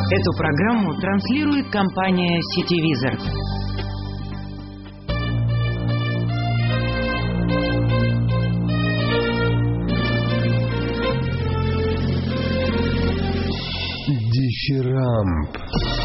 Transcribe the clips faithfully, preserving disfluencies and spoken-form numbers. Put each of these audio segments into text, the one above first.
Эту программу транслирует компания Cityvisor. Дифирамб.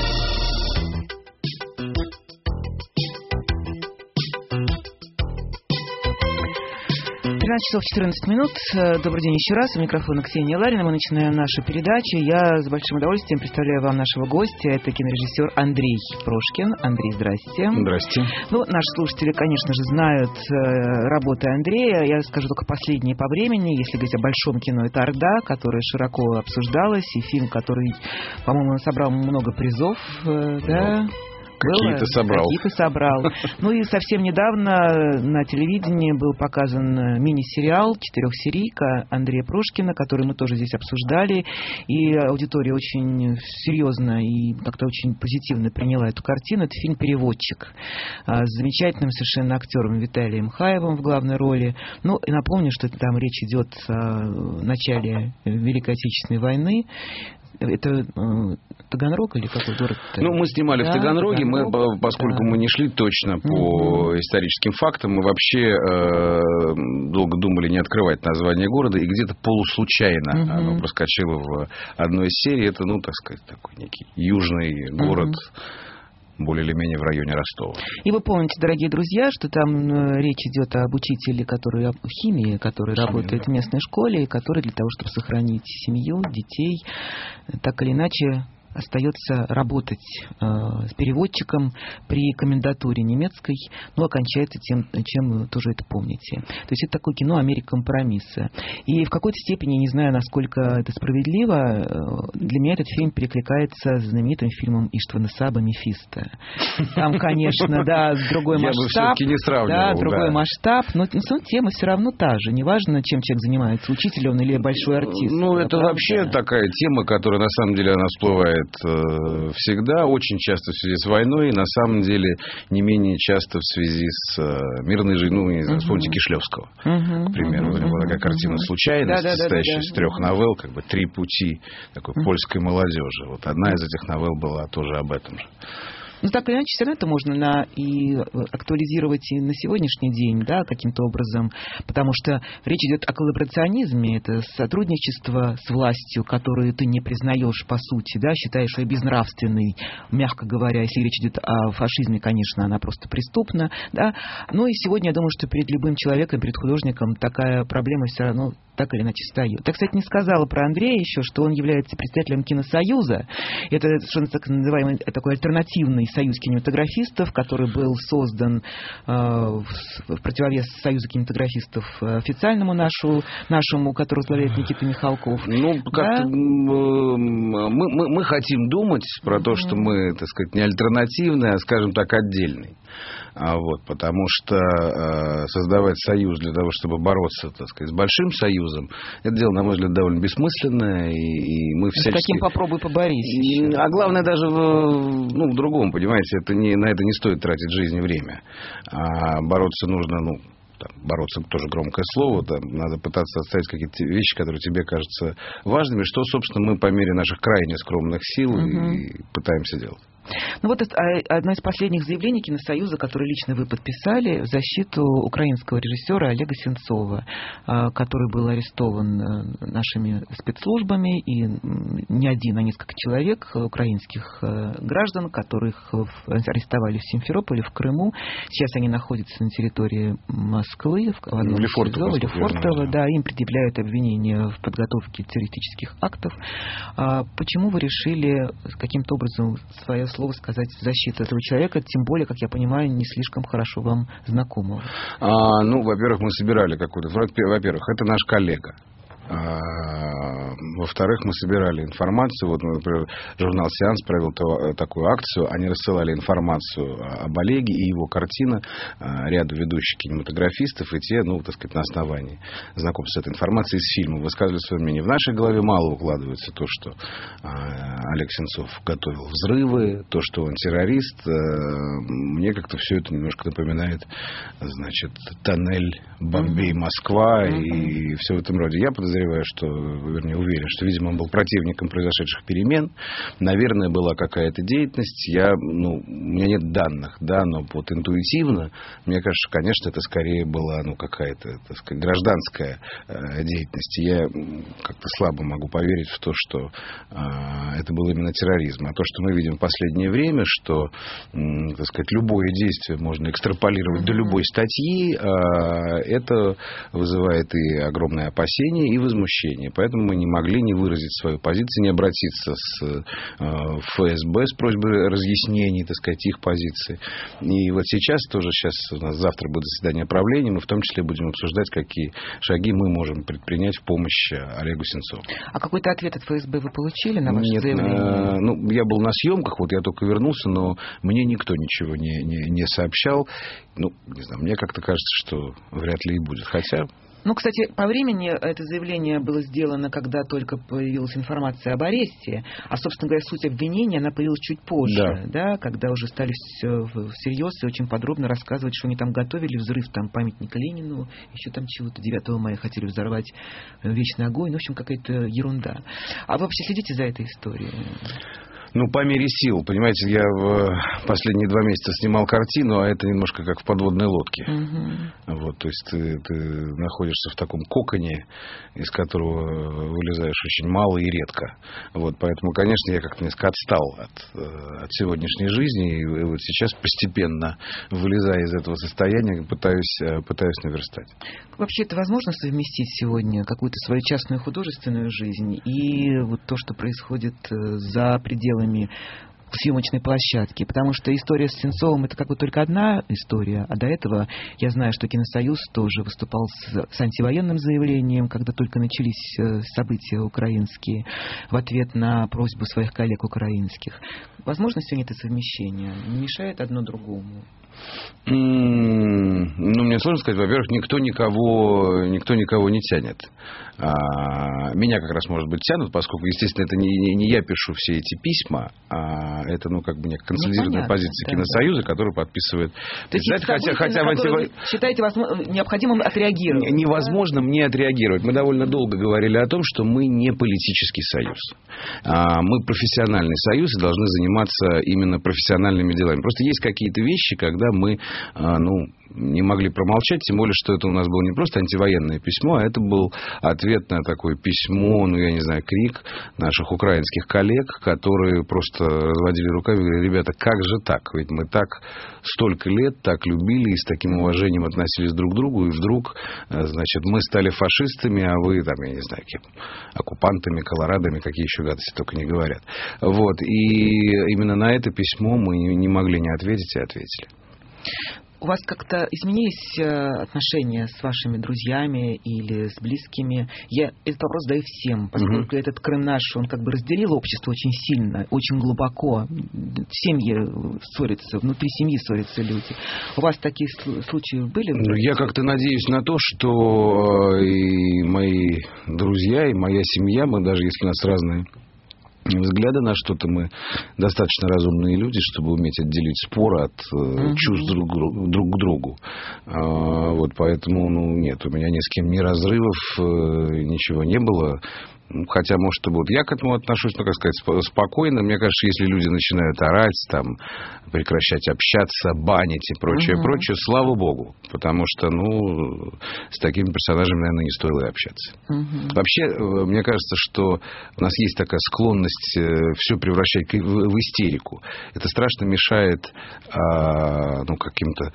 тринадцать часов четырнадцать минут. Добрый день еще раз. У микрофона Ксения Ларина. Мы начинаем нашу передачу. Я с большим удовольствием представляю вам нашего гостя. Это кинорежиссер Андрей Прошкин. Андрей, здрасте. Здрасте. Ну, наши слушатели, конечно же, знают работы Андрея. Я скажу только последние по времени. Если говорить о большом кино, это «Орда», которая широко обсуждалась. И фильм, который, по-моему, собрал много призов. Да? Какие-то собрал. Какие-то собрал. Ну и совсем недавно на телевидении был показан мини-сериал «Четырехсерийка» Андрея Прошкина, который мы тоже здесь обсуждали. И аудитория очень серьезно и как-то очень позитивно приняла эту картину. Это фильм «Переводчик» с замечательным совершенно актером Виталием Хаевым в главной роли. Ну и напомню, что там речь идет о начале Великой Отечественной войны. Это э, Таганрог или какой город? Ну, мы снимали да, в Таганроге, Таганрог, мы, поскольку да. мы не шли точно по mm-hmm. историческим фактам, мы вообще э, долго думали не открывать название города, и где-то полуслучайно mm-hmm. оно проскочило в одной из серий. Это, ну, так сказать, такой некий южный город, mm-hmm. более или менее в районе Ростова. И вы помните, дорогие друзья, что там речь идет об учителе, который химии, который Химия, работает да. в местной школе, и который для того, чтобы сохранить семью, детей, так или иначе остается работать э, с переводчиком при комендатуре немецкой, но окончается тем, чем вы тоже это помните. То есть это такое кино «Америка компромисса». И в какой-то степени, не знаю, насколько это справедливо, э, для меня этот фильм перекликается с знаменитым фильмом Иштвана Саба «Мефисто». Там, конечно, да, другой масштаб. Я бы не сравнивал. Да, другой масштаб, но тема все равно та же. Неважно, чем человек занимается, учитель он или большой артист. Ну, это вообще такая тема, которая, на самом деле, она всплывает всегда, очень часто в связи с войной, и на самом деле не менее часто в связи с мирной жизнью. Ну, не знаю, вспомните uh-huh. Кишлевского, uh-huh. к примеру. Uh-huh. Была такая картина «Случайность», да, состоящая да, да, из трех да. новелл, как бы «Три пути» такой uh-huh. польской молодежи. Вот одна из этих новелл была тоже об этом же. Ну, так или иначе, все равно это можно на, и актуализировать и на сегодняшний день, да, каким-то образом, потому что речь идет о коллаборационизме, это сотрудничество с властью, которую ты не признаешь по сути, да, считаешь ее безнравственной, мягко говоря, если речь идет о фашизме, конечно, она просто преступна, да, но и сегодня я думаю, что перед любым человеком, перед художником такая проблема все равно так или иначе встает. Я, кстати, не сказала про Андрея еще, что он является председателем Киносоюза, это совершенно так называемый такой альтернативный союз кинематографистов, который был создан э, в противовес союзу кинематографистов официальному нашу, нашему, который возглавляет Никита Михалков. Ну, как-то да? мы, мы, мы хотим думать про то, что мы, так сказать, не альтернативный, а, скажем так, отдельный. А вот, потому что э, создавать союз для того, чтобы бороться, так сказать, с большим союзом, это дело, на мой взгляд, довольно бессмысленное, и, и мы всячески... С каким попробуй поборись. И, а главное даже в, ну, в другом, понимаете, это не, на это не стоит тратить жизнь и время. А бороться нужно, ну, там, бороться тоже громкое слово, там, надо пытаться отставить какие-то вещи, которые тебе кажутся важными, что, собственно, мы по мере наших крайне скромных сил uh-huh. и пытаемся делать. Ну вот одно из последних заявлений Киносоюза, которое лично вы подписали в защиту украинского режиссера Олега Сенцова, который был арестован нашими спецслужбами, и не один, а несколько человек, украинских граждан, которых арестовали в Симферополе, в Крыму. Сейчас они находятся на территории Москвы, в одном Лефортово, СИЗО, Лефортово, да, им предъявляют обвинения в подготовке террористических актов. Почему вы решили каким-то образом свое слово слово сказать в защиту этого человека, тем более, как я понимаю, не слишком хорошо вам знакомого? А, ну, во-первых, мы собирали какую-то... Во-первых, это наш коллега. Во-вторых, мы собирали информацию. Вот, например, журнал «Сеанс» провел такую акцию. Они рассылали информацию об Олеге и его картина ряду ведущих кинематографистов. И те, ну, так сказать, на основании знакомства с этой информацией из фильма высказывали свое мнение. В нашей голове мало укладывается то, что Олег Сенцов готовил взрывы, то, что он террорист, мне как-то все это немножко напоминает, значит, тоннель Бомбей-Москва mm-hmm. и все в этом роде. Я подозреваю, что, вернее, уверен, что, видимо, он был противником произошедших перемен. Наверное, была какая-то деятельность. Я, ну, у меня нет данных, да, но вот интуитивно, мне кажется, конечно, это скорее была, ну, какая-то, так сказать, гражданская э, деятельность. Я как-то слабо могу поверить в то, что э, это был именно терроризм. А то, что мы видим в последнее время, что, э, так сказать, любое действие можно экстраполировать mm-hmm. до любой статьи, э, это вызывает и огромное опасение, и возмущение. Поэтому мы не могли не выразить свою позицию, не обратиться с э, эф эс бэ с просьбой разъяснений, так сказать, их позиции. И вот сейчас тоже, сейчас у нас завтра будет заседание правления, мы в том числе будем обсуждать, какие шаги мы можем предпринять в помощь Олегу Сенцову. А какой-то ответ от эф эс бэ вы получили на ваше Нет, заявление? Э, ну, я был на съемках, вот я только вернулся, но мне никто ничего не, не, не сообщал. Ну, не знаю, мне как-то кажется, что вряд ли и будет. Хотя... Ну, кстати, по времени это заявление было сделано, когда только появилась информация об аресте, а, собственно говоря, суть обвинения, она появилась чуть позже, да, да когда уже стали всерьез и очень подробно рассказывать, что они там готовили, взрыв там памятника Ленину, еще там чего-то, девятого мая хотели взорвать вечный огонь, в общем, какая-то ерунда. А вы вообще следите за этой историей? Ну, по мере сил. Понимаете, я в последние два месяца снимал картину, а это немножко как в подводной лодке. Угу. Вот, то есть ты, ты находишься в таком коконе, из которого вылезаешь очень мало и редко. Вот, поэтому, конечно, я как-то несколько отстал от, от сегодняшней жизни. И вот сейчас постепенно, вылезая из этого состояния, пытаюсь, пытаюсь наверстать. Вообще, это возможно совместить сегодня какую-то свою частную художественную жизнь и вот то, что происходит за пределами съемочной площадки, потому что история с Сенцовым — это как бы только одна история, а до этого я знаю, что Киносоюз тоже выступал с, с антивоенным заявлением, когда только начались события украинские, в ответ на просьбу своих коллег украинских. Возможно, сегодня это совмещение не мешает одно другому? Ну, мне сложно сказать. Во-первых, никто никого, никто никого не тянет. А, меня как раз, может быть, тянут, поскольку, естественно, это не, не, не я пишу все эти письма, а это, ну, как бы некая консолидированная ну, позиция да, Киносоюза, да. которая подписывает. То есть, хотя, события, хотя в антив... вы считаете возможно, необходимым отреагировать? Невозможно да? мне отреагировать. Мы довольно долго говорили о том, что мы не политический союз. А, мы профессиональный союз и должны заниматься именно профессиональными делами. Просто есть какие-то вещи, когда мы, а, ну, не могли промолчать, тем более, что это у нас было не просто антивоенное письмо, а это был ответ на такое письмо, ну, я не знаю, крик наших украинских коллег, которые просто разводили руками и говорили: ребята, как же так? Ведь мы так столько лет так любили и с таким уважением относились друг к другу, и вдруг, значит, мы стали фашистами, а вы, там, я не знаю, кем, оккупантами, колорадами, какие еще гадости только не говорят. Вот. И именно на это письмо мы не могли не ответить и ответили. У вас как-то изменились отношения с вашими друзьями или с близкими? Я этот вопрос задаю всем, поскольку mm-hmm. этот Крым наш, он как бы разделил общество очень сильно, очень глубоко. Семьи ссорятся, внутри семьи ссорятся люди. У вас такие случаи были? Ну, я как-то надеюсь на то, что и мои друзья, и моя семья, мы даже если у нас разные взгляды на что-то, мы достаточно разумные люди, чтобы уметь отделить спор от mm-hmm. чувств друг, друг к другу. А, вот поэтому, ну, нет, у меня ни с кем ни разрывов, ничего не было. Хотя, может, вот я к этому отношусь, ну, как сказать, спокойно. Мне кажется, если люди начинают орать, там, прекращать общаться, банить и прочее, угу. прочее, слава богу. Потому что, ну, с такими персонажами, наверное, не стоило и общаться. Угу. Вообще, мне кажется, что у нас есть такая склонность все превращать в истерику. Это страшно мешает, ну, каким-то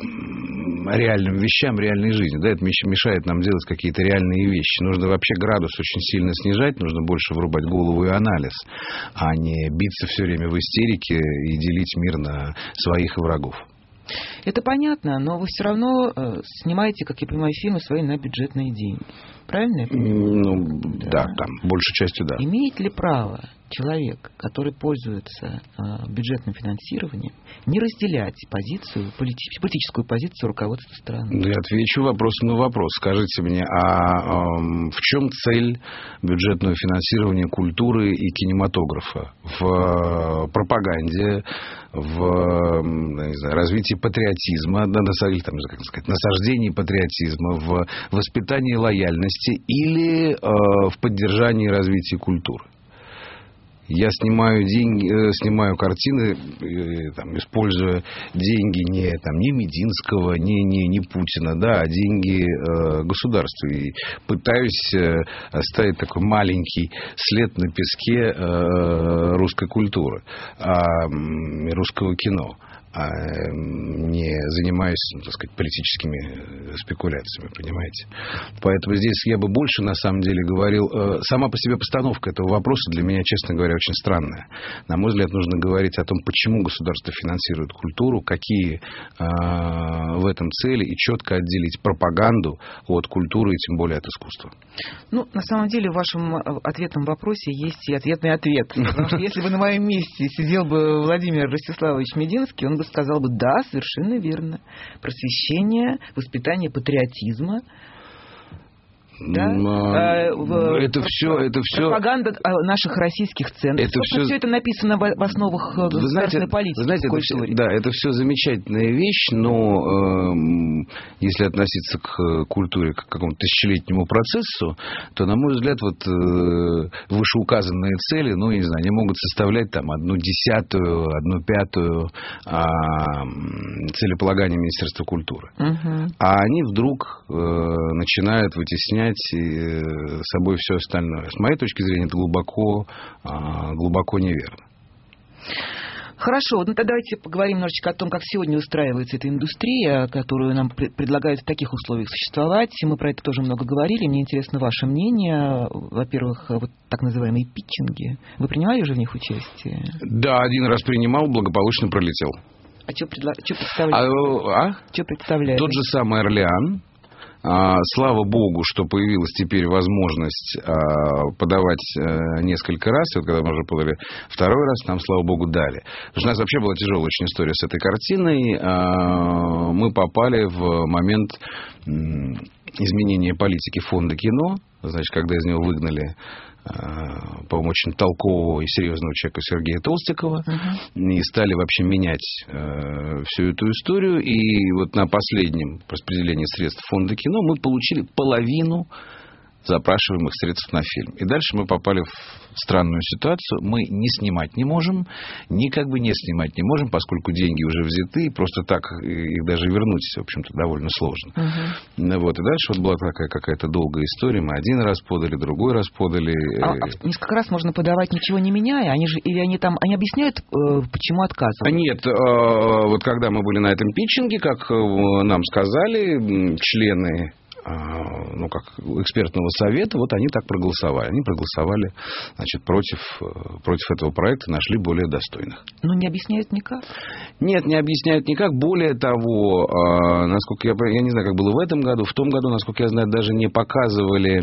реальным вещам, реальной жизни. Да, это мешает нам делать какие-то реальные вещи. Нужно вообще градус очень сильно снижать, нужно больше врубать голову и анализ, а не биться все время в истерике и делить мир на своих и врагов. Это понятно, но вы все равно э, снимаете, как я понимаю, фильмы свои на бюджетные деньги. Правильно я понимаю? Ну, да, да там, большей частью, да. Имеет ли право человек, который пользуется э, бюджетным финансированием, не разделять позицию, полити- политическую позицию руководства страны? Я отвечу вопросом на вопрос. Скажите мне, а э, в чем цель бюджетного финансирования культуры и кинематографа? В э, пропаганде, в не знаю, развитии патриотизма, или, там, как сказать, насаждении патриотизма, в воспитании лояльности или э, в поддержании и развитии культуры? Я снимаю деньги, снимаю картины, там, используя деньги не, там, не Мединского, не, не, не Путина, да, а деньги э, государства. И пытаюсь э, оставить такой маленький след на песке э, русской культуры, э, русского кино. А не занимаюсь, ну, так сказать, политическими спекуляциями, понимаете? Поэтому здесь я бы больше, на самом деле, говорил... Сама по себе постановка этого вопроса для меня, честно говоря, очень странная. На мой взгляд, нужно говорить о том, почему государство финансирует культуру, какие э, в этом цели, и четко отделить пропаганду от культуры, и тем более от искусства. Ну, на самом деле, в вашем ответном вопросе есть и ответный ответ. Потому что если бы на моем месте сидел бы Владимир Ростиславович Мединский, он бы сказал бы: да, совершенно верно. Просвещение, воспитание патриотизма. Да? А, это Про- все, это все... Пропаганда наших российских ценностей. Это все... все это написано в, в основах государственной политики. Вы знаете, это все, да, это все замечательная вещь, но э, если относиться к культуре как к какому-то тысячелетнему процессу, то, на мой взгляд, вот э, вышеуказанные цели, ну, не знаю, они могут составлять там одну десятую, одну пятую э, целеполагания Министерства культуры. Угу. А они вдруг э, начинают вытеснять собой все остальное. С моей точки зрения, это глубоко, глубоко неверно. Хорошо, ну тогда давайте поговорим немножечко о том, как сегодня устраивается эта индустрия, которую нам предлагают в таких условиях существовать. Мы про это тоже много говорили. Мне интересно ваше мнение. Во-первых, вот так называемые питчинги. Вы принимали уже в них участие? Да, один раз принимал, благополучно пролетел. А что, предла... что представляете? А, а? Что представляете? Тот же самый Орлеан. А, слава богу, что появилась теперь возможность а, подавать а, несколько раз. И вот когда мы уже подали второй раз, нам, слава богу, дали. Потому что у нас вообще была тяжелая очень история с этой картиной. А, мы попали в момент м, изменения политики фонда кино. Значит, когда из него выгнали, по-моему, очень толкового и серьезного человека Сергея Толстикова, uh-huh. и стали вообще менять э, всю эту историю. И вот на последнем распределении средств фонда кино мы получили половину запрашиваемых средств на фильм. И дальше мы попали в странную ситуацию. Мы не снимать не можем, ни как бы не снимать не можем, поскольку деньги уже взяты, и просто так их даже вернуть, в общем-то, довольно сложно. Uh-huh. Вот. И дальше вот была такая какая-то долгая история. Мы один раз подали, другой раз подали. А, а несколько раз можно подавать, ничего не меняя? Они же, или они там, они объясняют, э, почему отказывают? Нет. Э, вот когда мы были на этом питчинге, как нам сказали, члены, ну, как экспертного совета, вот они так проголосовали. Они проголосовали, значит, против, против этого проекта, нашли более достойных. Но не объясняют никак? Нет, не объясняют никак. Более того, насколько я, я не знаю, как было в этом году, в том году, насколько я знаю, даже не показывали,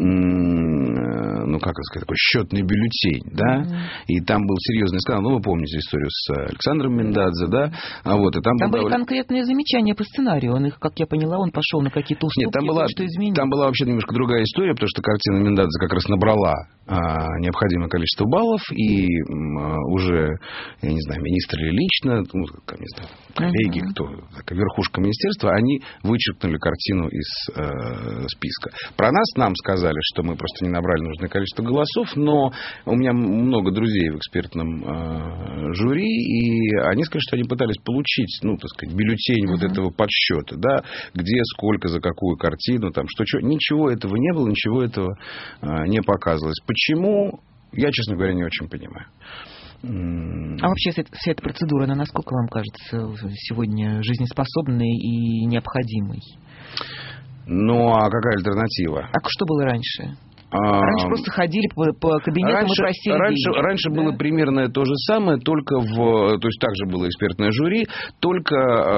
ну, как сказать, такой счетный бюллетень, да, mm-hmm. и там был серьезный скандал. Ну, вы помните историю с Александром Миндадзе, да, а вот, и там, там были довольно... конкретные замечания по сценарию. Он их, как я поняла, он пошел на какие-то уступки. Нет, там была, что изменить. Там была вообще немножко другая история, потому что картина Миндадзе как раз набрала а, необходимое количество баллов, и а, уже, я не знаю, министр или лично, ну, как, не знаю, коллеги, uh-huh. кто, такая верхушка министерства, они вычеркнули картину из э, списка. Про нас нам сказали, что мы просто не набрали нужное количество голосов, но у меня много друзей в экспертном э, жюри, и они сказали, что они пытались получить, ну, так сказать, бюллетень uh-huh. вот этого подсчета, да, где, сколько, за какую картину, там, что, что. Ничего этого не было, ничего этого э, не показывалось. Почему? Я, честно говоря, не очень понимаю. А вообще вся эта процедура, она насколько вам кажется сегодня жизнеспособной и необходимой? Ну, а какая альтернатива? А что было раньше? Раньше просто ходили по, по кабинетам раньше, и просили раньше, денежки, раньше да? было примерно то же самое, только в... То есть, также было экспертное жюри, только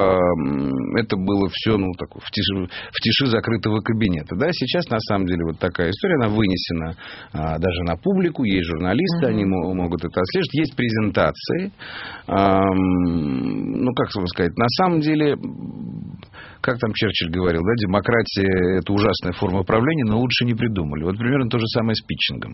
э, это было все ну, так, в, тиши, в тиши закрытого кабинета. Да? Сейчас, на самом деле, вот такая история, она вынесена э, даже на публику, есть журналисты, uh-huh. они могут это отслеживать, есть презентации. Э, ну, как сказать, на самом деле... Как там Черчилль говорил, да, демократия – это ужасная форма правления, но лучше не придумали. Вот примерно то же самое с питчингом.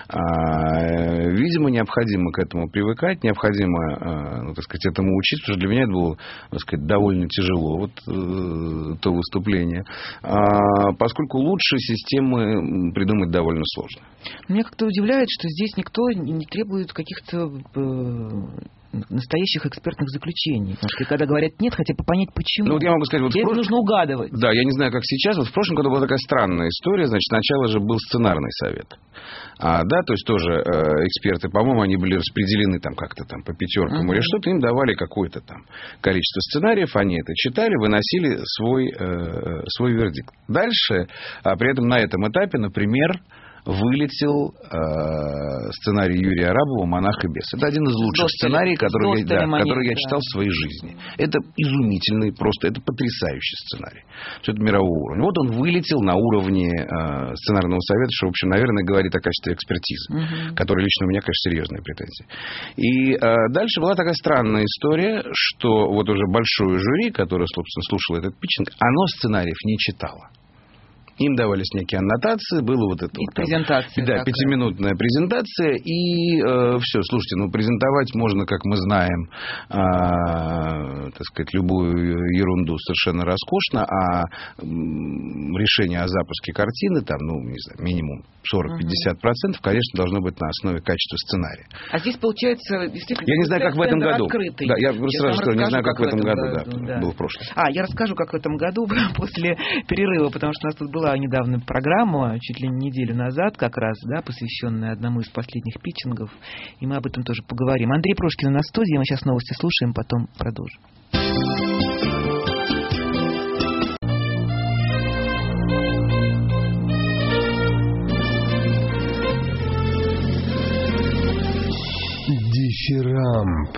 А, видимо, необходимо к этому привыкать, необходимо, ну, так сказать, этому учиться, потому что для меня это было, так сказать, довольно тяжело, вот то выступление. А, поскольку лучшие системы придумать довольно сложно. Меня как-то удивляет, что здесь никто не требует каких-то... настоящих экспертных заключений. Потому что когда говорят нет, хотя бы понять, почему. Ну, вот я могу сказать, вот здесь прош... нужно угадывать. Да, я не знаю, как сейчас. Вот в прошлом году была такая странная история. Значит, сначала же был сценарный совет. А, да, то есть тоже э, эксперты, по-моему, они были распределены там как-то там по пятеркам uh-huh. или что-то. Им давали какое-то там количество сценариев. Они это читали, выносили свой, э, свой вердикт. Дальше, а при этом на этом этапе, например, вылетел э, сценарий Юрия Арабова «Монах и бес». Это один из лучших Достали, сценариев, который, я, да, момент, который я да. читал в своей жизни. Это изумительный, просто это потрясающий сценарий. Все это мирового уровня. Вот он вылетел на уровне э, сценарного совета, что, в общем, наверное, говорит о качестве экспертизы, угу. которая лично у меня, конечно, серьезные претензии. И э, дальше была такая странная история, что вот уже большое жюри, которое, собственно, слушало этот питчинг, оно сценариев не читало. Им давались некие аннотации, было вот это... И вот, презентация. Да, пятиминутная презентация, и э, все, слушайте, ну, презентовать можно, как мы знаем, э, так сказать, любую ерунду совершенно роскошно, а э, решение о запуске картины, там, ну, не знаю, минимум сорок-пятьдесят процентов, конечно, должно быть на основе качества сценария. А здесь, получается, действительно... Я не знаю, как в этом году. Открытый. Да, я просто сразу скажу, не знаю, как, как в этом году, году да, да. было в прошлом. А, я расскажу, как в этом году, после перерыва, потому что у нас тут была недавно программа, чуть ли не неделю назад как раз, да, посвященная одному из последних питчингов, и мы об этом тоже поговорим. Андрей Прошкин на студии, мы сейчас новости слушаем, потом продолжим. Дифирамб.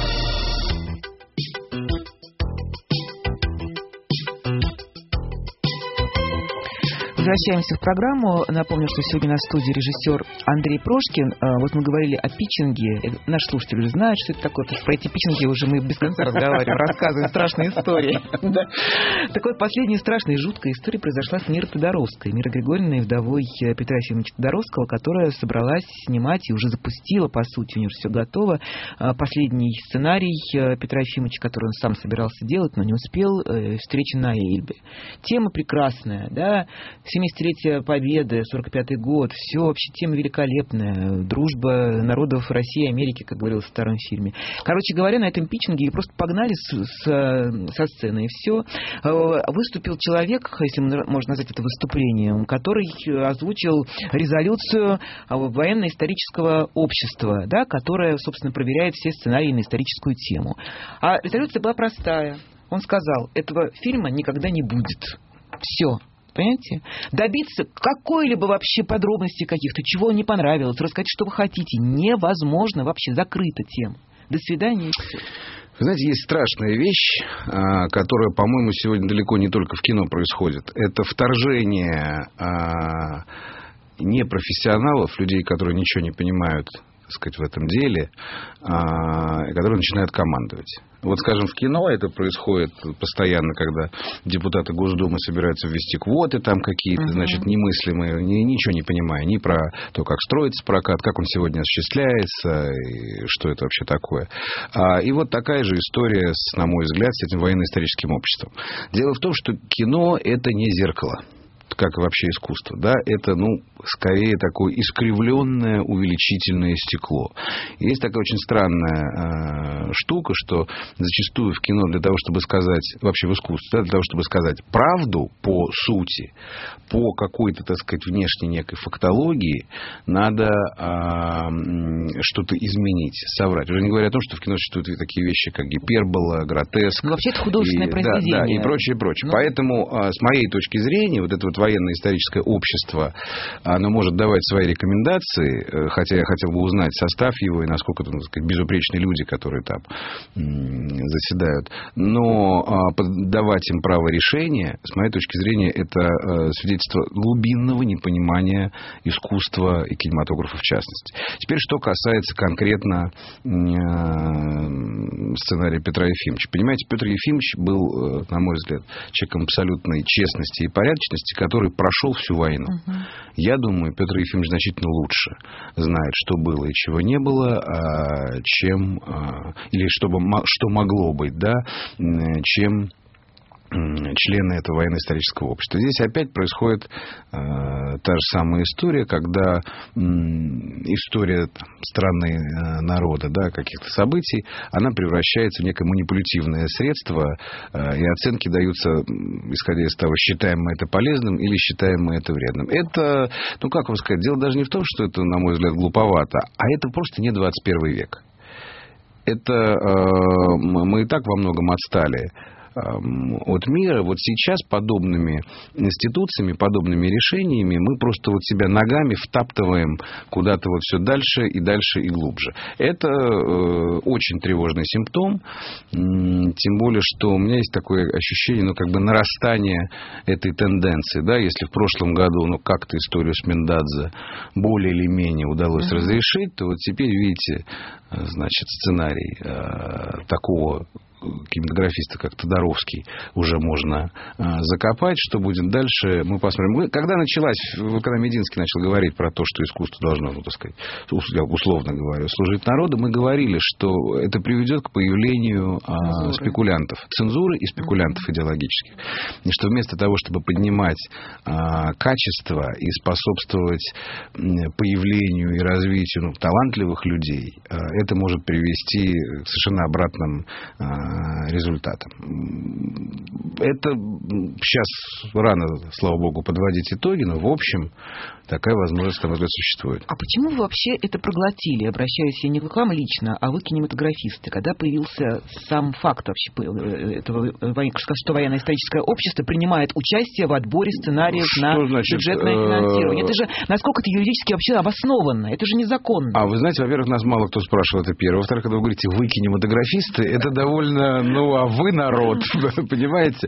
Возвращаемся в программу. Напомню, что сегодня на студии режиссер Андрей Прошкин. Вот мы говорили о питчинге. Наш слушатель уже знает, что это такое. Потому что про эти питчинги уже мы без конца разговариваем, рассказываем страшные истории. Так вот, последняя страшная и жуткая история произошла с Мирой Тодоровской. Мира Григорьевной, вдовой Петра Ефимовича Тодоровского, которая собралась снимать и уже запустила, по сути, у нее все готово. Последний сценарий Петра Ефимовича, который он сам собирался делать, но не успел, «Встреча на Эльбе». Тема прекрасная, да, семидесятилетие Победы, сорок пятый год, все вообще тема великолепная, дружба народов России и Америки, как говорилось в старом фильме. Короче говоря, на этом питчинге ее просто погнали с, с, со сцены, и все. Выступил человек, если можно назвать это выступлением, который озвучил резолюцию военно-исторического общества, да, которая, собственно, проверяет все сценарии на историческую тему. А резолюция была простая. Он сказал, этого фильма никогда не будет. Все. Понимаете? Добиться какой-либо вообще подробности каких-то, чего не понравилось, рассказать, что вы хотите, невозможно, вообще закрыта тема. До свидания. Вы знаете, есть страшная вещь, которая, по-моему, сегодня далеко не только в кино происходит. Это вторжение непрофессионалов, людей, которые ничего не понимают, так сказать, в этом деле, которые начинают командовать. Вот, скажем, в кино это происходит постоянно, когда депутаты Госдумы собираются ввести квоты там какие-то, uh-huh. значит, немыслимые, ничего не понимая ни про то, как строится прокат, как он сегодня осуществляется, и что это вообще такое. И вот такая же история, на мой взгляд, с этим военно-историческим обществом. Дело в том, что кино – это не зеркало, как и вообще искусство, да, это, ну, скорее такое искривленное увеличительное стекло. Есть такая очень странная э, штука, что зачастую в кино для того, чтобы сказать, вообще в искусстве, да, для того, чтобы сказать правду по сути, по какой-то, так сказать, внешней некой фактологии, надо э, что-то изменить, соврать. Уже не говоря о том, что в кино существуют такие вещи, как гипербола, гротеск. Ну, вообще это художественное и, произведение. Да, да, и прочее, прочее. Ну... Поэтому, э, с моей точки зрения, вот это вот военно-историческое общество, оно может давать свои рекомендации, хотя я хотел бы узнать состав его и насколько это, так сказать, безупречные люди, которые там заседают. Но давать им право решения, с моей точки зрения, это свидетельство глубинного непонимания искусства и кинематографа в частности. Теперь, что касается конкретно сценария Петра Ефимовича. Понимаете, Петр Ефимович был, на мой взгляд, человеком абсолютной честности и порядочности, который прошел всю войну. Uh-huh. Я думаю, Петр Ефимович значительно лучше знает, что было и чего не было, чем, или что, что могло быть, да, чем члены этого военно-исторического общества. Здесь опять происходит э, та же самая история, когда м, история там, страны, э, народа, да, каких-то событий, она превращается в некое манипулятивное средство, э, и оценки даются, исходя из того, считаем мы это полезным или считаем мы это вредным. Это, ну как вам сказать, дело даже не в том, что это, на мой взгляд, глуповато, а это просто не двадцать первый век. Это э, мы и так во многом отстали от мира. Вот сейчас подобными институциями, подобными решениями мы просто вот себя ногами втаптываем куда-то вот все дальше и дальше и глубже. Это э, очень тревожный симптом, тем более, что у меня есть такое ощущение, ну, как бы нарастания этой тенденции, да, если в прошлом году, ну, как-то историю с Миндадзе более или менее удалось mm-hmm. разрешить, то вот теперь, видите, значит, сценарий э, такого кинематографиста, как Тодоровский, уже можно а, закопать. Что будет дальше, мы посмотрим. Когда началась, когда Мединский начал говорить про то, что искусство должно, ну, так сказать, условно говоря, служить народу, мы говорили, что это приведет к появлению а, спекулянтов, цензуры и спекулянтов mm-hmm. идеологических. И что вместо того, чтобы поднимать а, качество и способствовать появлению и развитию, ну, талантливых людей, а, это может привести к совершенно обратным а, результатом. Это сейчас рано, слава богу, подводить итоги, но в общем такая возможность, на мой взгляд, существует. А почему вы вообще это проглотили? Обращаюсь я не к вам лично, а вы кинематографисты. Когда появился сам факт вообще этого, что военно-историческое общество принимает участие в отборе сценариев что на значит, бюджетное финансирование. Это же, насколько это юридически вообще обоснованно? Это же незаконно. А вы знаете, во-первых, нас мало кто спрашивал, это первое. Во-вторых, когда вы говорите, вы кинематографисты, это довольно, ну, а вы народ, понимаете?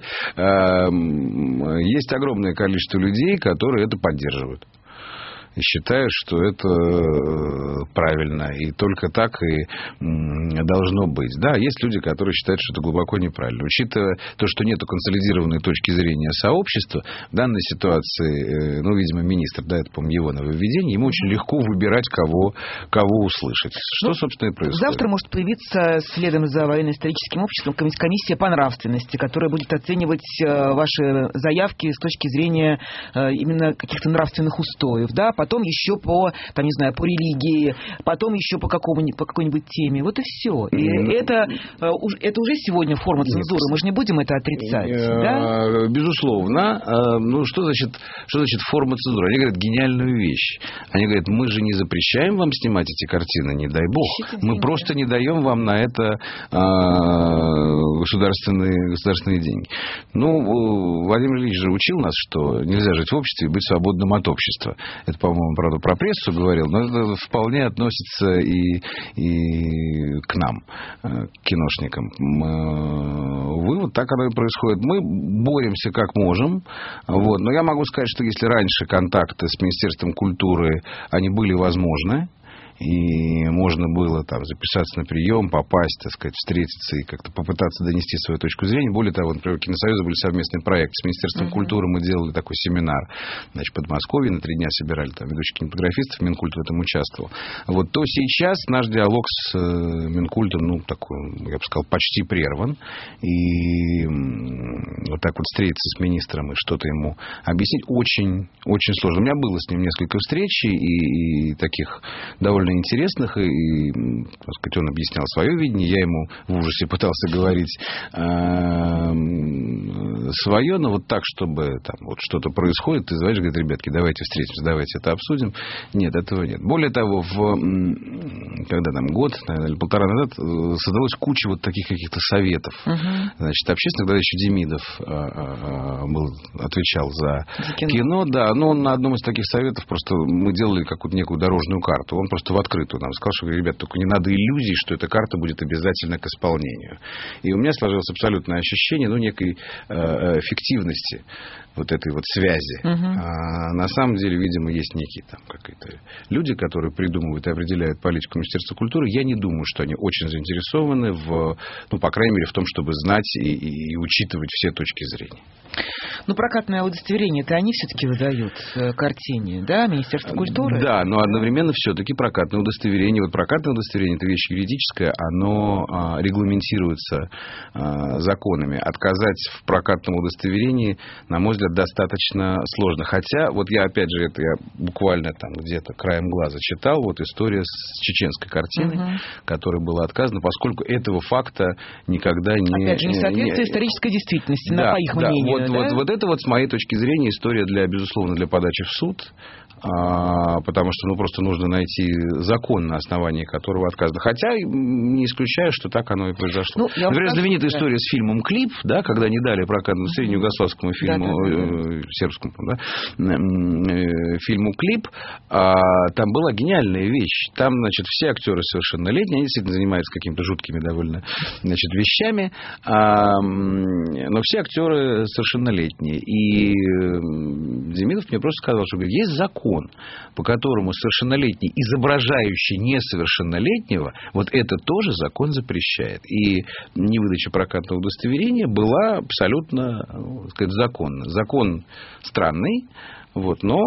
Есть огромное количество людей, которые это поддерживают. И считаю, что это правильно. И только так и должно быть. Да, есть люди, которые считают, что это глубоко неправильно. Учитывая то, что нет консолидированной точки зрения сообщества, в данной ситуации, ну, видимо, министр, да, это, по-моему, его нововведение, ему очень легко выбирать, кого, кого услышать. Что, ну, собственно, и происходит. Завтра может появиться, следом за военно-историческим обществом, комиссия по нравственности, которая будет оценивать ваши заявки с точки зрения именно каких-то нравственных устоев, да, потом еще по, там, не знаю, по религии, потом еще по, какому-нибудь, по какой-нибудь теме. Вот и все. И mm. это, это уже сегодня форма цензуры. Мы же не будем это отрицать. Да? Безусловно. Ну, что значит, что значит форма цензуры? Они говорят гениальную вещь. Они говорят, мы же не запрещаем вам снимать эти картины, не дай бог. Ищите мы деньги. Просто не даем вам на это а, государственные, государственные деньги. Ну, Владимир Ильич же учил нас, что нельзя жить в обществе и быть свободным от общества. Это, по-моему, правда, про прессу говорил, но это вполне относится и, и к нам, к киношникам. Вывод, так оно и происходит. Мы боремся как можем. Вот. Но я могу сказать, что если раньше контакты с Министерством культуры, они были возможны, и можно было там записаться на прием, попасть, так сказать, встретиться и как-то попытаться донести свою точку зрения. Более того, например, у Киносоюза были совместные проекты с Министерством uh-huh. культуры. Мы делали такой семинар, значит, в Подмосковье, на три дня собирали там ведущих кинематографистов, Минкульт в этом участвовал. Вот, то сейчас наш диалог с Минкультом, ну, такой, я бы сказал, почти прерван. И вот так вот встретиться с министром и что-то ему объяснить очень, очень сложно. У меня было с ним несколько встреч и, и таких довольно довольно интересных, и, и так сказать, он объяснял свое видение, я ему в ужасе пытался говорить свое, но вот так, чтобы там вот что-то происходит, ты звонишь, говорит, ребятки, давайте встретимся, давайте это обсудим. Нет, этого нет. Более того, в, когда там год, наверное, или полтора назад создалась куча вот таких каких-то советов. Uh-huh. Значит, общественных, тогда еще Демидов был, отвечал за, за кино. кино, да, но он на одном из таких советов просто мы делали какую-то некую дорожную карту. Он просто в открытую нам сказал, что, ребят, только не надо иллюзий, что эта карта будет обязательно к исполнению. И у меня сложилось абсолютное ощущение, ну, некой э, эффективности вот этой вот связи. Uh-huh. А на самом деле, видимо, есть некие там какие-то люди, которые придумывают и определяют политику Министерства культуры. Я не думаю, что они очень заинтересованы в, ну, по крайней мере, в том, чтобы знать и, и, и учитывать все точки зрения. Ну, прокатное удостоверение-то они все-таки выдают картине, да, Министерство культуры? Да, но одновременно все-таки прокатное удостоверение. Вот прокатное удостоверение – это вещь юридическая, оно а, регламентируется а, законами. Отказать в прокатном удостоверении, на мой взгляд, достаточно сложно. Хотя, вот я, опять же, это я буквально там где-то краем глаза читал, вот история с чеченской картиной, угу. которой было отказано, поскольку этого факта никогда не... Опять же, несоответствие исторической действительности, да, по их да, мнению. Вот, да? вот, вот это вот, с моей точки зрения, история, для, безусловно, для подачи в суд, а, потому что ну, просто нужно найти закон, на основании которого отказано. Хотя не исключаю, что так оно и произошло. Ну, Например, скажу, знаменитая да. история с фильмом «Клип», да, когда не дали прокатное удостоверение югославскому фильму, да, да, да. Э, сербскому, да, э, фильму «Клип», а, там была гениальная вещь. Там, значит, все актеры совершеннолетние, они действительно занимаются какими-то жуткими довольно, значит, вещами, а, но все актеры совершеннолетние. И Демидов мне просто сказал, что говорит, есть закон, по которому совершеннолетний, изображающий несовершеннолетнего, вот это тоже закон запрещает. И невыдача прокатного удостоверения была абсолютно, так сказать, законна. Закон странный, вот, но...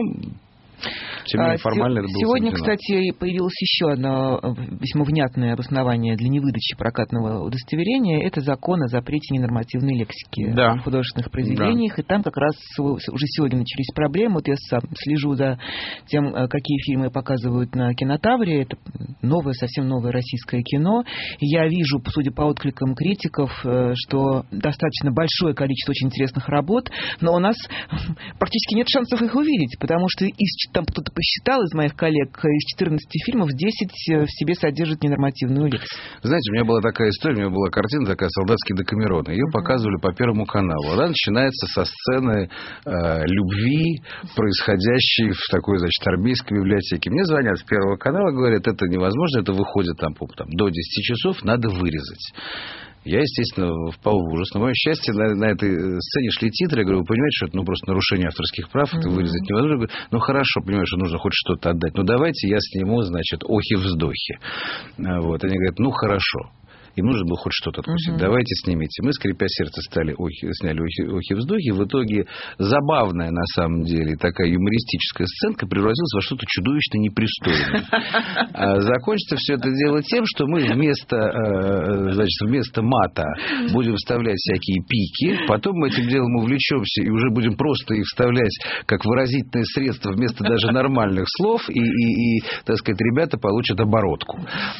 Тем не менее, формально это было Сегодня, соблюдено. Кстати, появилось еще одно весьма внятное обоснование для невыдачи прокатного удостоверения. Это закон о запрете ненормативной лексики да. в художественных произведениях. Да. И там как раз уже сегодня начались проблемы. Вот я сам слежу за тем, какие фильмы показывают на Кинотавре. Это новое, совсем новое российское кино. И я вижу, судя по откликам критиков, что достаточно большое количество очень интересных работ, но у нас практически нет шансов их увидеть, потому что из там кто-то посчитал из моих коллег, из четырнадцати фильмов десять в себе содержит ненормативную лексику. Знаете, у меня была такая история, у меня была картина такая «Солдатский Декамерон». Ее uh-huh. показывали по Первому каналу. Она начинается со сцены э, любви, происходящей в такой, значит, армейской библиотеке. Мне звонят с Первого канала, говорят, это невозможно, это выходит там, там, до десяти часов, надо вырезать. Я, естественно, впал в ужас. На мое счастье, на, на этой сцене шли титры. Я говорю, вы понимаете, что это ну, просто нарушение авторских прав, это mm-hmm. вырезать невозможно. Я говорю, ну, хорошо, понимаю, что нужно хоть что-то отдать. Ну, давайте я сниму, значит, охи-вздохи. Вот. Они говорят, ну, хорошо. Им нужно было хоть что-то откусить. Uh-huh. Давайте снимите. Мы, скрипя сердце, стали охи, сняли охи-вздохи. В итоге забавная, на самом деле, такая юмористическая сценка превратилась во что-то чудовищно непристойное. А закончится все это дело тем, что мы вместо, значит, вместо мата будем вставлять всякие пики. Потом мы этим делом увлечемся и уже будем просто их вставлять как выразительное средство вместо даже нормальных слов. И, и, и так сказать, ребята получат оборотку.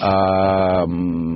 А,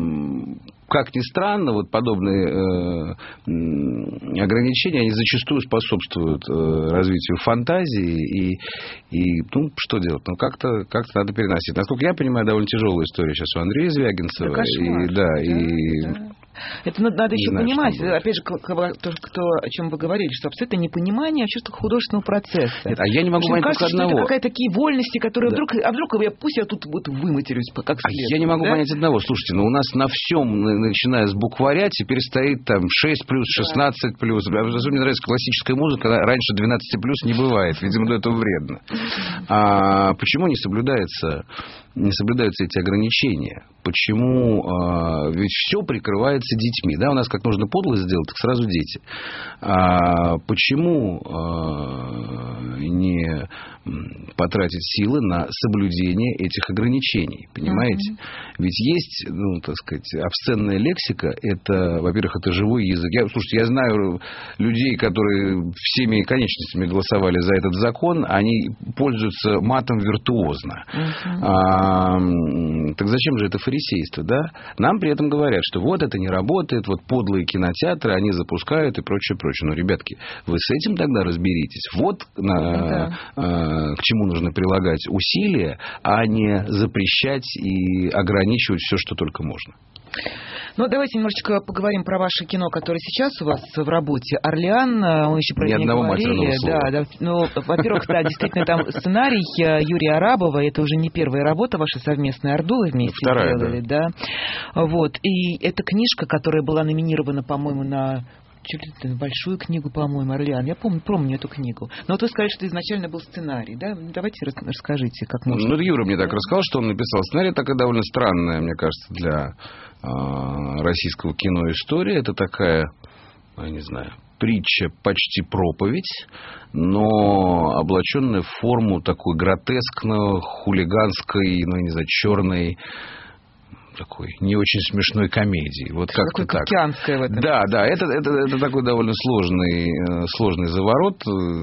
как ни странно, вот подобные э, ограничения, они зачастую способствуют э, развитию фантазии. И, и, ну, что делать? Ну, как-то, как-то надо переносить. Насколько я понимаю, довольно тяжелая история сейчас у Андрея Звягинцева. Да, кошмар. И, да, да, и... да. Это надо, надо еще знаю, понимать, опять же, то, кто, о чем вы говорили, что абсолютно непонимание вообще художественного процесса. Нет, а я не могу понять только одного. Это какая-то такие вольности, которые да. вдруг, а вдруг я, пусть я тут вот выматерюсь как следует. А я не могу да? понять одного. Слушайте, ну у нас на всем, начиная с букваря, теперь стоит там шесть плюс, шестнадцать плюс. Особенно мне нравится классическая музыка, раньше двенадцать плюс не бывает. Видимо, для этого вредно. А почему не соблюдается... не соблюдаются эти ограничения? Почему? А, ведь все прикрывается детьми. Да, у нас как нужно подлость сделать, так сразу дети. А, почему а, не потратить силы на соблюдение этих ограничений? Понимаете? Mm-hmm. Ведь есть, ну, так сказать, обсценная лексика. Это, во-первых, это живой язык. Я, слушайте, я знаю людей, которые всеми конечностями голосовали за этот закон. Они пользуются матом виртуозно. Mm-hmm. А, А, так зачем же это фарисейство, да? Нам при этом говорят, что вот это не работает, вот подлые кинотеатры, они запускают и прочее, прочее. Ну, ребятки, вы с этим тогда разберитесь. Вот на, да. а, к чему нужно прилагать усилия, а не запрещать и ограничивать все, что только можно. Ну, давайте немножечко поговорим про ваше кино, которое сейчас у вас в работе. «Орлеан», он еще про это не говорили. Да, да, ну, во-первых, да, действительно, там сценарий Юрия Арабова, это уже не первая работа ваша совместная, «Орду» вы вместе Вторая, сделали, да. да. Вот, и эта книжка, которая была номинирована, по-моему, на... чуть ли большую книгу, по-моему, «Орлеан». Я помню, помню эту книгу. Но вот вы сказали, что изначально был сценарий, да? Давайте расскажите, как можно. Ну, Юра мне так рассказал, что он написал сценарий. Такая довольно странная, мне кажется, для э, российского кино история. Это такая, я не знаю, притча, почти проповедь, но облаченная в форму такой гротескно хулиганской, ну, я не знаю, черной, такой не очень смешной комедии. Вот как-то так. Кокянская в этом. Да, да, это, это, это такой довольно сложный, сложный заворот,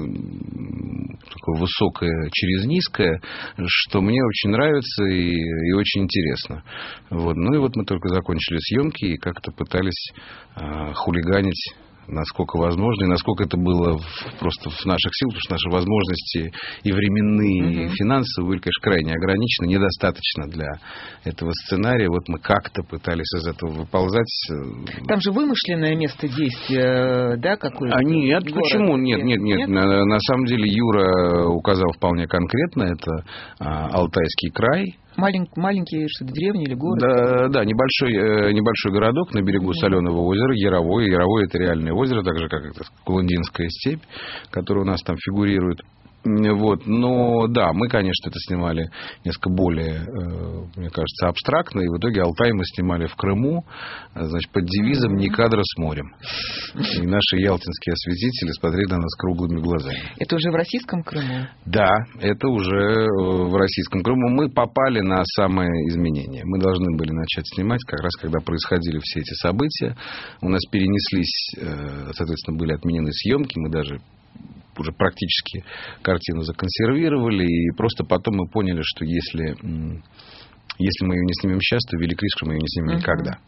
такое высокое через низкое, что мне очень нравится и, и очень интересно. Вот. Ну и вот мы только закончили съемки и как-то пытались э, хулиганить, насколько возможно, и насколько это было в, просто в наших силах, потому что наши возможности и временные, mm-hmm. и финансовые были, конечно, крайне ограничены, недостаточно для этого сценария. Вот мы как-то пытались из этого выползать. Там же вымышленное место действия, да, какое-то? А нет, город, почему? Нет, нет, нет. нет? На, на самом деле Юра указал вполне конкретно, это а, Алтайский край. Малень, маленькие что-то деревни или город? Да, да, небольшой, э, небольшой городок на берегу mm-hmm. соленого озера, Яровое. Яровое — это реальное озеро, так же, как это Куландинская степь, которая у нас там фигурирует. Вот. Но да, мы, конечно, это снимали несколько более, мне кажется, абстрактно. И в итоге Алтай мы снимали в Крыму, значит, под девизом «Ни кадра с морем». И наши ялтинские осветители смотрели на нас круглыми глазами. Это уже в российском Крыму? Да, это уже в российском Крыму. Мы попали на самое изменение. Мы должны были начать снимать как раз, когда происходили все эти события. У нас перенеслись, соответственно, были отменены съемки. Мы даже уже практически картину законсервировали, и просто потом мы поняли, что если, если мы ее не снимем сейчас, то велик риск, что мы ее не снимем uh-huh. никогда.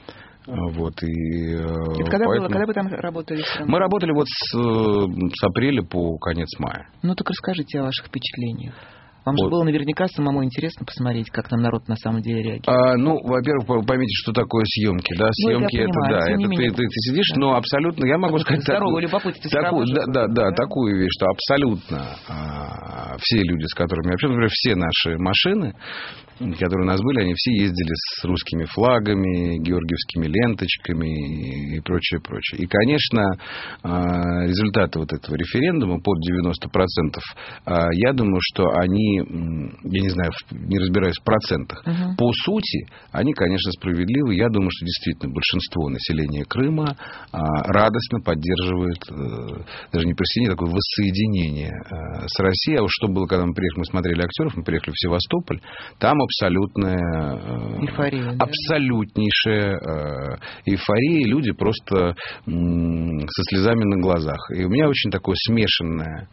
Вот, и, Это когда поэтому... было? Когда вы там работали? Мы работали вот с, с апреля по конец мая. Ну, так расскажите о ваших впечатлениях. Вам вот. же было наверняка самому интересно посмотреть, как там народ на самом деле реагирует. А, ну, во-первых, поймите, что такое съемки. Да? Съемки ну, это, понимаю, да, это ты, ты, ты сидишь, да. но абсолютно, я могу сказать... Здоровое любопытство. Такую, да, да, да, да, такую вещь, что абсолютно а, все люди, с которыми я общаюсь, например, все наши машины, которые у нас были, они все ездили с русскими флагами, георгиевскими ленточками и прочее, прочее. И, конечно, результаты вот этого референдума под девяносто процентов, я думаю, что они, я не знаю, не разбираюсь в процентах, угу. по сути, они, конечно, справедливы. Я думаю, что действительно большинство населения Крыма радостно поддерживает даже не присоединение, такое воссоединение с Россией. А уж что было, когда мы приехали, мы смотрели актеров, мы приехали в Севастополь, там абсолютная эйфория, да? абсолютнейшая эйфория, люди просто со слезами на глазах. И у меня очень такое смешанное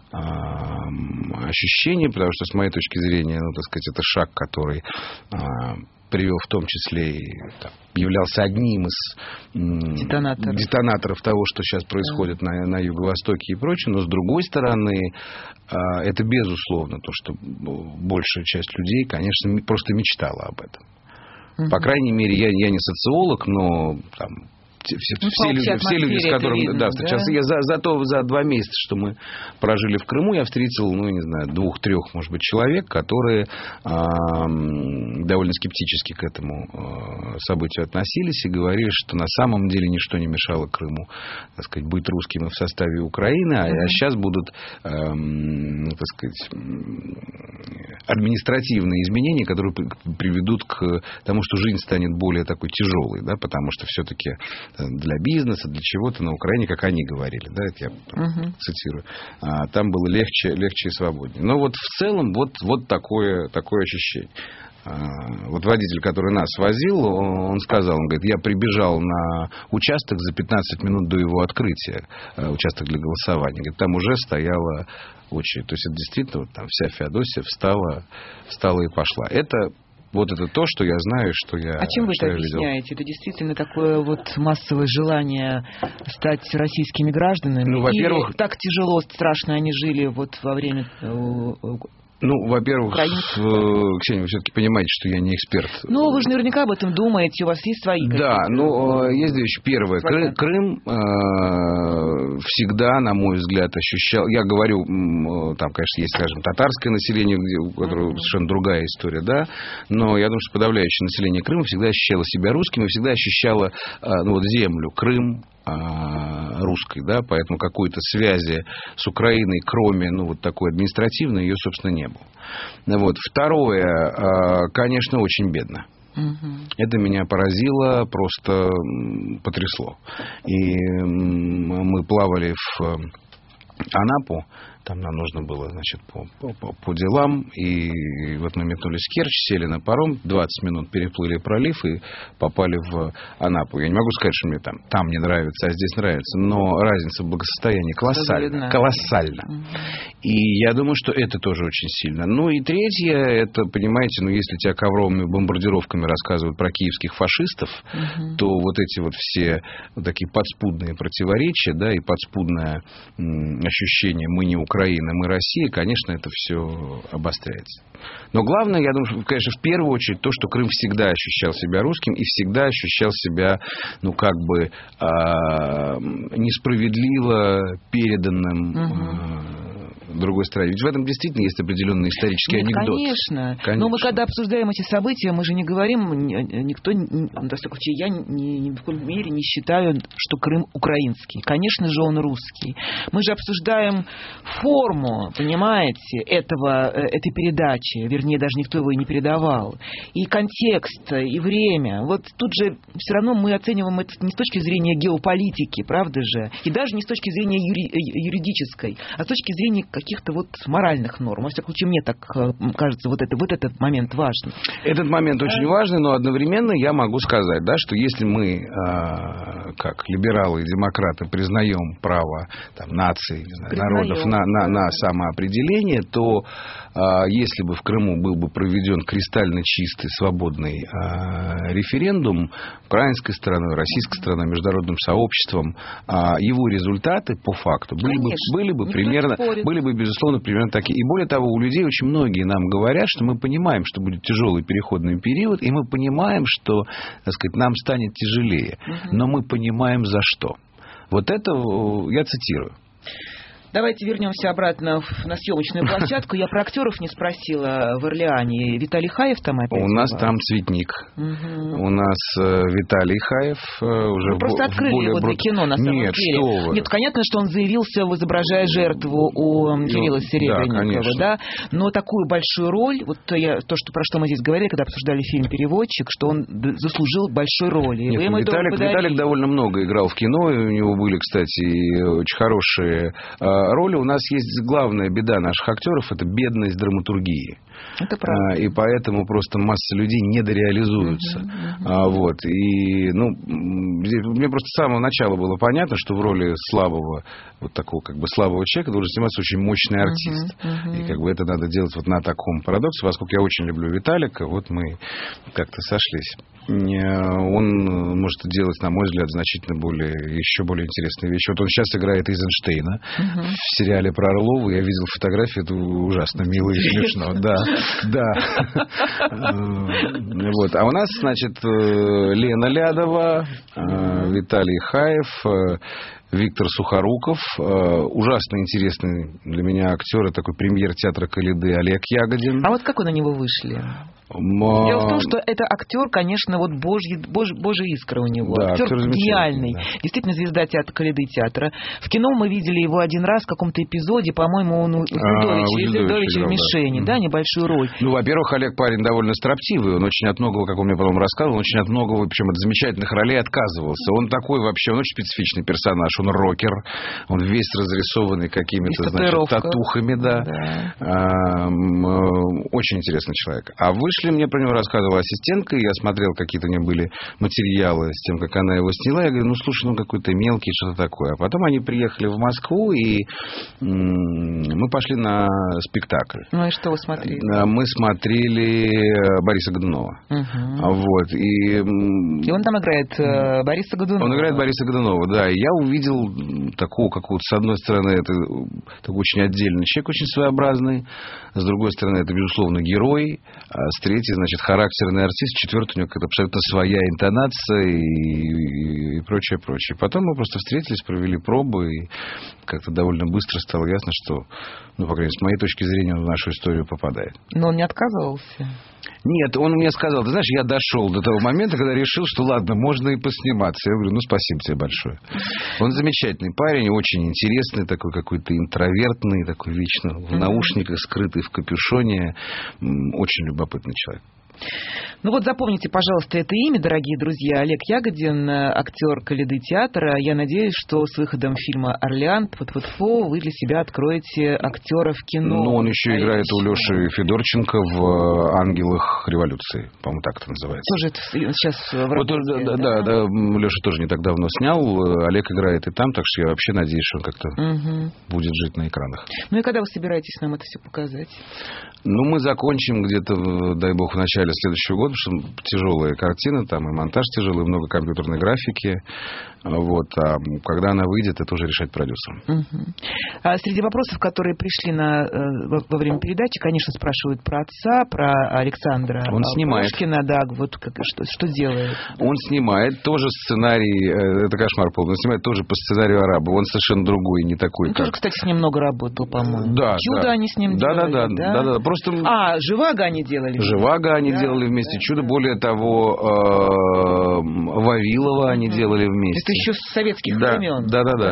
ощущение, потому что, с моей точки зрения, ну, так сказать, это шаг, который привел в том числе и там, являлся одним из детонаторов. детонаторов того, что сейчас происходит да. на, на Юго-Востоке и прочее. Но, с другой стороны, это безусловно то, что большая часть людей, конечно, просто мечтала об этом. Угу. По крайней мере, я, я не социолог, но там, все, ну, все, люди, все люди, с которыми видно, да, встречался. Да? Я за, за, то, за два месяца, что мы прожили в Крыму, я встретил, ну, не знаю, двух-трех, может быть, человек, которые а, довольно скептически к этому а, событию относились и говорили, что на самом деле ничто не мешало Крыму, так сказать, быть русским и в составе Украины, а, mm-hmm. а сейчас будут, а, так сказать, административные изменения, которые приведут к тому, что жизнь станет более такой тяжелой, да, потому что все-таки для бизнеса, для чего-то на Украине, как они говорили, да, это я uh-huh. цитирую, а, там было легче, легче и свободнее. Но вот в целом вот, вот такое, такое ощущение. Вот водитель, который нас возил, он сказал, он говорит, я прибежал на участок за пятнадцать минут до его открытия, участок для голосования. Говорит, там уже стояла очередь. То есть это действительно вот там вся Феодосия встала, встала и пошла. Это вот это то, что я знаю, что я А чем вы это видел. объясняете? Это действительно такое вот массовое желание стать российскими гражданами? Ну, во-первых, или так тяжело, страшно они жили вот во время... Ну, во-первых, Украинцев. Ксения, вы все-таки понимаете, что я не эксперт. Ну, вы же наверняка об этом думаете, у вас есть свои какие-то... Да, ну, есть две вещи. Первое, Крым, Крым э, всегда, на мой взгляд, ощущал... Я говорю, там, конечно, есть, скажем, татарское население, где, у которого mm-hmm. совершенно другая история, да, но я думаю, что подавляющее население Крыма всегда ощущало себя русским и всегда ощущало э, ну, вот землю, Крым, русской, да, поэтому какой-то связи с Украиной, кроме, ну, вот такой административной, ее, собственно, не было. Вот. Второе, конечно, очень бедно. Угу. Это меня поразило, просто потрясло. И мы плавали в Анапу, там нам нужно было, значит, по, по, по делам, и вот мы метнулись в Керчь, сели на паром, двадцать минут переплыли пролив и попали в Анапу. Я не могу сказать, что мне там, там не нравится, а здесь нравится, но разница в благосостоянии колоссальна. Колоссальна. Угу. И я думаю, что это тоже очень сильно. Ну и третье, это, понимаете, ну если тебя ковровыми бомбардировками рассказывают про киевских фашистов, угу. то вот эти вот все вот такие подспудные противоречия, да, и подспудное м, ощущение «мы не Украина», Украина, мы Россия, конечно, это все обостряется. Но главное, я думаю, конечно, в первую очередь то, что Крым всегда ощущал себя русским и всегда ощущал себя, ну, как бы а, несправедливо переданным угу. другой стране. Ведь в этом действительно есть определенный исторический Нет, анекдот. Конечно. конечно. Но мы когда обсуждаем эти события, мы же не говорим, никто, я ни, ни в коем мере не считаю, что Крым украинский. Конечно же, он русский. Мы же обсуждаем форму, понимаете, этого, этой передачи. Вернее, даже никто его и не передавал. И контекст, и время. Вот тут же все равно мы оцениваем это не с точки зрения геополитики, правда же? И даже не с точки зрения юри, юридической, а с точки зрения каких-то вот моральных норм. Во всяком случае, мне так кажется, вот, это, вот этот момент важен. Этот момент а... очень важный, но одновременно я могу сказать, да, что если мы, э, как либералы и демократы, признаем право там, наций, не знаю, народов на, на, на самоопределение, то э, если бы в Крыму был бы проведен кристально чистый, свободный э, референдум, украинской стороной, российской стороной, международным сообществом, э, его результаты по факту были бы, были бы примерно... Были бы, безусловно, примерно такие. И более того, у людей очень многие нам говорят, что мы понимаем, что будет тяжелый переходный период, и мы понимаем, что, так сказать, нам станет тяжелее. Угу. Но мы понимаем, за что. Вот это я цитирую. Давайте вернемся обратно на съемочную площадку. Я про актеров не спросила в Орлеане. Виталий Хаев там опять? У нас там Цветник. Угу. У нас э, Виталий Хаев э, уже... Вы просто открыли более... его для кино, на самом Нет, деле. Что вы. Нет, понятно, что он заявился, изображая жертву у Кирилла Серебренникова, да, да? Но такую большую роль, вот то, я, то что, про что мы здесь говорили, когда обсуждали фильм «Переводчик», что он заслужил большой роли. Нет, Вы Виталик, Виталик довольно много играл в кино, и у него были, кстати, очень хорошие... Э, роли. У нас есть главная беда наших актеров — это бедность драматургии. Это правда. И поэтому просто масса людей недореализуются. Uh-huh, uh-huh. А, вот. И, ну, мне просто с самого начала было понятно, что в роли слабого, вот такого как бы слабого человека должен сниматься очень мощный артист. Uh-huh, uh-huh. И как бы это надо делать вот на таком парадоксе. Поскольку я очень люблю Виталика, вот мы как-то сошлись. Он может делать, на мой взгляд, значительно более, еще более интересные вещи. Вот он сейчас играет Эйзенштейна uh-huh. в сериале про Орлову. Я видел фотографии, это ужасно мило и смешно. Да, да. Вот. А у нас, значит, Лена Лядова, Виталий Хаев, Виктор Сухоруков, ужасно интересный для меня актер, такой премьер театра Калиды Олег Ягодин. А вот как вы на него вышли? Ма... Дело в том, что это актер, конечно, вот божья, бож, божья искра у него. Да, актер, актер гениальный. Да. Действительно, звезда театра Калиды театра. В кино мы видели его один раз в каком-то эпизоде, по-моему, он у Зудовича в «Мишени», да, да, небольшую роль. Ну, во-первых, Олег парень довольно строптивый. Он очень от многого, как он мне потом рассказывал, он очень от многого, причем от замечательных ролей отказывался. Он такой вообще, он очень специфичный персонаж. он рокер, он весь разрисованный какими-то, значит, татухами, да. да. А, очень интересный человек. А вышли, мне про него рассказывала ассистентка, я смотрел, какие-то у нее были материалы с тем, как она его сняла. Я говорю, ну, слушай, ну, какой-то мелкий, что-то такое. А потом они приехали в Москву, и мы пошли на спектакль. Ну, и что вы смотрели? Мы смотрели Бориса Годунова. Угу. Вот. И... и он там играет э, Бориса Годунова. Он играет Бориса Годунова, да. И я увидел такого какого-то, с одной стороны, это такой очень отдельный человек, очень своеобразный. С другой стороны, это, безусловно, герой. А с третьей, значит, характерный артист. С четвертой, у него какая-то абсолютно своя интонация и, и, и прочее, прочее. Потом мы просто встретились, провели пробы, и как-то довольно быстро стало ясно, что, ну, по крайней мере, с моей точки зрения, он в нашу историю попадает. Но он не отказывался? Нет, он мне сказал, ты знаешь, я дошел до того момента, когда решил, что ладно, можно и посниматься. Я говорю, ну, спасибо тебе большое. Он замечательный парень, очень интересный, такой какой-то интровертный, такой вечно в наушниках, скрытый в капюшоне. Очень любопытный человек. Ну вот запомните, пожалуйста, это имя, дорогие друзья. Олег Ягодин, актер Коляды театра. Я надеюсь, что с выходом фильма «Орлеан» тьфу-тьфу-тьфу, вы для себя откроете актера в кино. Ну, он еще а играет у Леши Федорченко в «Ангелах революции». По-моему, так это называется. Тоже это сейчас в вот, работе, да, да, да, да, Леша тоже не так давно снял. Олег играет и там, так что я вообще надеюсь, что он как-то угу. будет жить на экранах. Ну и когда вы собираетесь нам это все показать? Ну, мы закончим где-то, дай бог, в начале следующего года, потому что тяжелая картина, там и монтаж тяжелый, много компьютерной графики. Вот. А когда она выйдет, это уже решать продюсерам. Угу. А среди вопросов, которые пришли на, во время передачи, конечно, спрашивают про отца, про Александра Он снимает. Пушкина, да, вот как, что, что делает? Он снимает тоже сценарий, это кошмар полный, он снимает тоже по сценарию араба, он совершенно другой, не такой. Он как... тоже, кстати, с ним много работал, по-моему. Да, Чудо да. они с ним да, делали, да, да? да, да, да. Просто... А, Живаго они делали. Живаго они да, делали вместе, да, Чудо, да. Более того, Вавилова они угу. делали вместе. Это еще с советских да, времен. Да, да, да.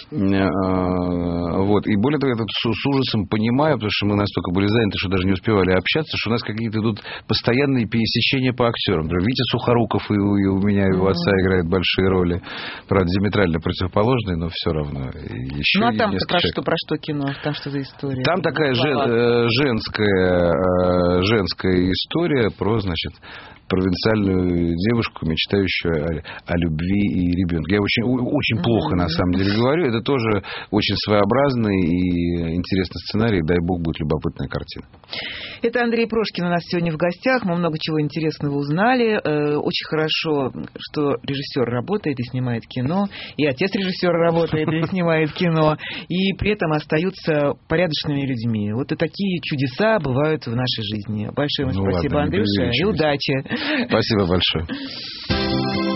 да. Вот. И более того, я тут с, с ужасом понимаю, потому что мы настолько были заняты, что даже не успевали общаться, что у нас какие-то тут постоянные пересечения по актерам. Например, Витя Сухоруков и у, и у меня, и у отца mm-hmm. играет большие роли. Правда, диаметрально противоположные, но все равно. Еще ну, а там про что, про что кино? Там что за история? Там такая жен, женская, женская история про, значит, провинциальную девушку, мечтающую о, о любви и ребенке. Я очень, очень mm-hmm. плохо, на самом деле, говорю. Это тоже очень своеобразный и интересный сценарий. Дай бог, будет любопытная картина. Это Андрей Прошкин у нас сегодня в гостях. Мы много чего интересного узнали. Очень хорошо, что режиссер работает и снимает кино, и отец режиссера работает и снимает кино, и при этом остаются порядочными людьми. Вот и такие чудеса бывают в нашей жизни. Большое вам ну, спасибо, ладно, Андрюша, и удачи. Спасибо большое.